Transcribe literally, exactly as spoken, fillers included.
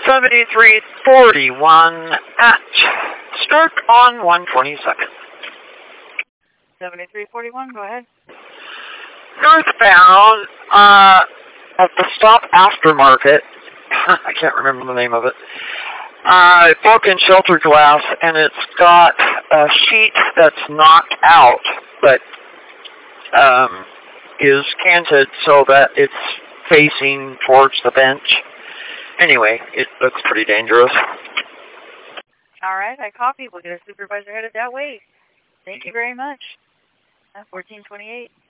seventy-three forty-one at start on one twenty-second. seventy-three forty-one, go ahead. Northbound, uh, at the stop aftermarket, I can't remember the name of it, uh, broken shelter glass, and it's got a sheet that's knocked out, but um, is canted so that it's facing towards the bench. Anyway, it looks pretty dangerous. All right, I copy. We'll get a supervisor headed that way. Thank you very much. fourteen twenty-eight.